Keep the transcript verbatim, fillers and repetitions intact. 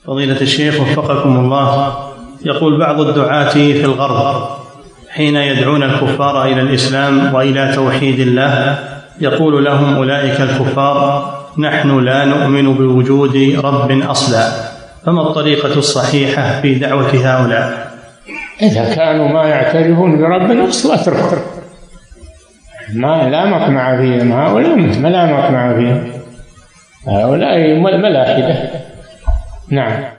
فضيلة الشيخ وفقكم الله، يقول بعض الدعاة في الغرب حين يدعون الكفار إلى الإسلام وإلى توحيد الله يقول لهم أولئك الكفار: نحن لا نؤمن بوجود رب أصلا، فما الطريقة الصحيحة في دعوة هؤلاء؟ إذا كانوا ما يعترفون برب أصلا اتركوا، ما لا مقنع فيهم، هؤلاء ما لا مقنع فيهم، هؤلاء ملاحدة. نعم.